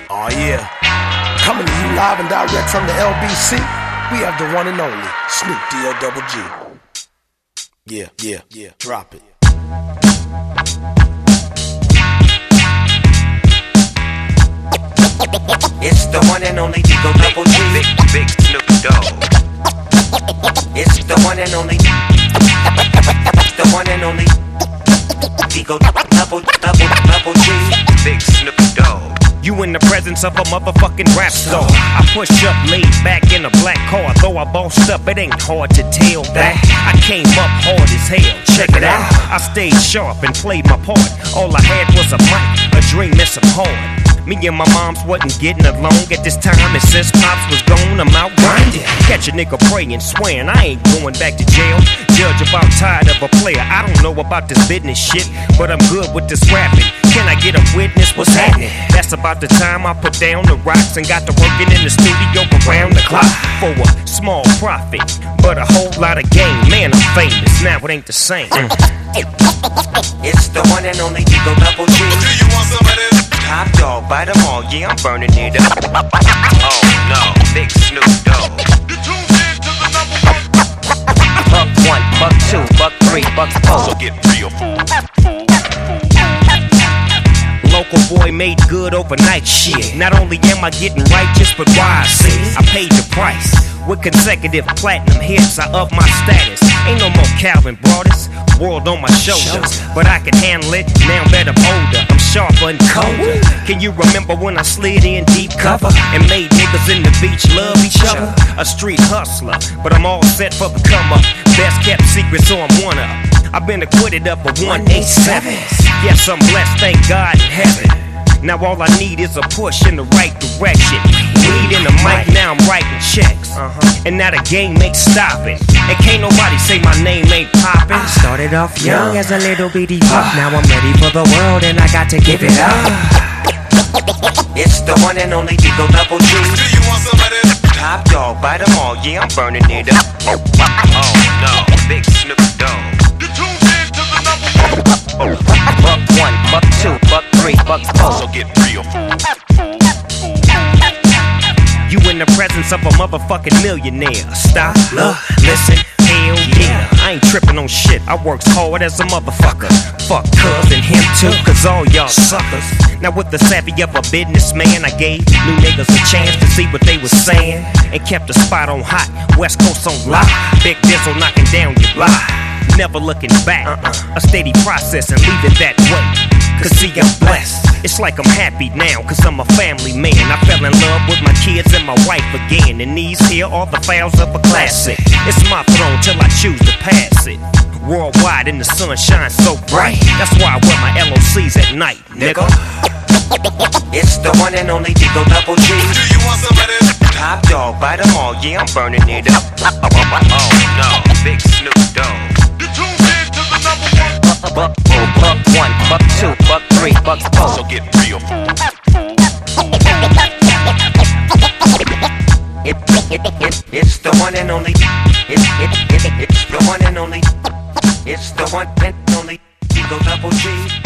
Oh yeah, coming to you live and direct from the LBC. We have the one and only Snoop D-O-double-G. Yeah, drop it. It's the one and only D-O-double-G. Big Snoop Dogg. It's the one and only. It's the one and only D-O-double-G. Big Snoop Dogg. You in the presence of a motherfucking rap star. I push up, laid back in a black car. Though I bossed up, it ain't hard to tell that I came up hard as hell. Check it out. I stayed sharp and played my part. All I had was a mic, a dream, and some heart. Me and my moms wasn't getting along at this time, and since Pops was gone, I'm out grinding. Catch a nigga praying, swearing I ain't going back to jail. Judge about tired of a player. I don't know about this business shit, but I'm good with this rapping. Can I get a witness? What's happening? That's about the time I put down the rocks and got to working in the studio around the clock for a small profit, but a whole lot of gain. Man, I'm famous now. It ain't the same. It's the one and only D-O-double-G. Do you want some of this? Top dog, bite them all, yeah, I'm burning it up. Oh no, Big Snoop Dogg. You tuned in to the number one. Buck 1, buck 2, buck 3, buck 4. So get real, fool. Local boy made good overnight shit. Not only am I getting righteous, but wise. I paid the price. With consecutive platinum hits, I up my status. Ain't no more Calvin Broadus, world on my shoulders. But I can handle it, now that I'm older. I'm sharper and colder. Can you remember when I slid in deep cover and made niggas in the beach love each other? A street hustler, but I'm all set for the come up. Best kept secret, so I'm one up. I've been acquitted up of 187. Yes, I'm blessed, thank God in heaven. Now all I need is a push in the right direction. Weed in the mic, now I'm writing checks. And now the game ain't stopping. And can't nobody say my name ain't popping. I started off young as a little bitty pup. Now I'm ready for the world and I got to give it up. It's the one and only D-O-double-G. Do you want some of this? Top dog, bite them all, yeah, I'm burning it up. Oh no, Big Snoop Dogg. You tuned in to the number one. Buck 1, buck 2, buck 3, buck 4. So get real, fool. You in the presence of a motherfucking millionaire. Stop, look, listen, hell yeah. I ain't tripping on shit, I works hard as a motherfucker. Fuck cuz and him too, cause all y'all suckers. Now with the savvy of a businessman, I gave new niggas a chance to see what they was saying. And kept the spot on hot, West Coast on lock. Big Dizzle knocking down your block. Never looking back, a steady process and leave it that way. Cause see, I'm blessed. It's like I'm happy now, cause I'm a family man. I fell in love with my kids and my wife again. And these here are the files of a classic. It's my throne till I choose to pass it. Worldwide and the sun shines so bright. That's why I wear my LOCs at night, nigga. It's the one and only D-O-double-G. Do you want some of this? Top dog, bite them all, yeah, I'm burning it up. Oh no, Big Snoop Dogg. You tuned in to the number one. Buck 1, buck 2, buck 3, buck 4. So get real, fool. It's the one and only. It's the one and only. It's the one and only D-O-double-G.